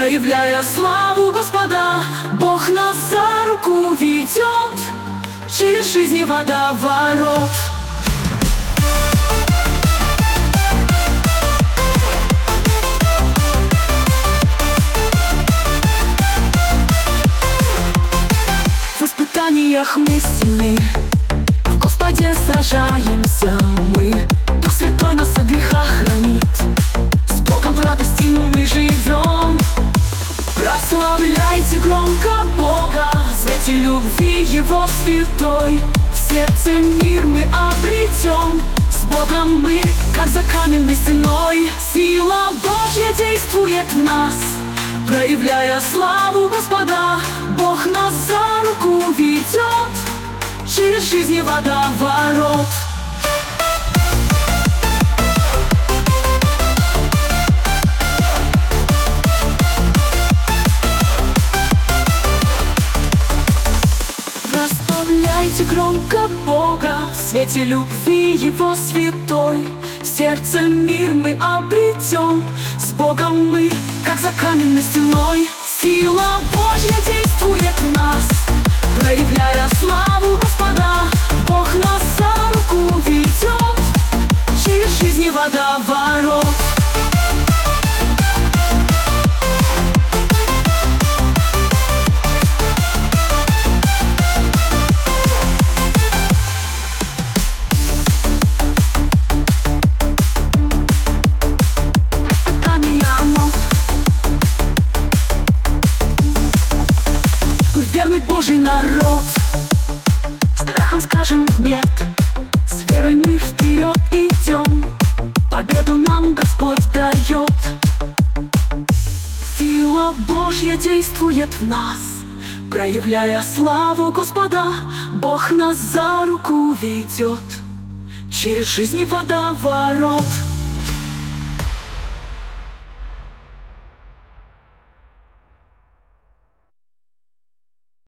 проявляя славу Господа. Бог нас за руку ведет через жизни водоворот. В испытаниях мы сильны, в Господе сражаемся мы. Дух Святой нас от греха хранит, с Богом в радости мы живем. Прославляйте громко Бога, в свете любви Его святой. В сердце мир мы обретем, с Богом мы, как за каменной стеной. Сила Божья действует в нас, проявляя славу Господа. Бог нас за руку ведет через жизни водоворот. Прославляйте громко Бога, в свете любви Его святой. В сердце мир мы обретем, с Богом мы, как за каменной стеной. Сила Божья действует в нас, проявляя славу Господа. Бог нас за руку ведет через жизни водоворот. Верный Божий народ, страхом скажем нет, с верой мы вперед идем, победу нам Господь дает. Сила Божья действует в нас, проявляя славу Господа. Бог нас за руку ведет через жизни водоворот.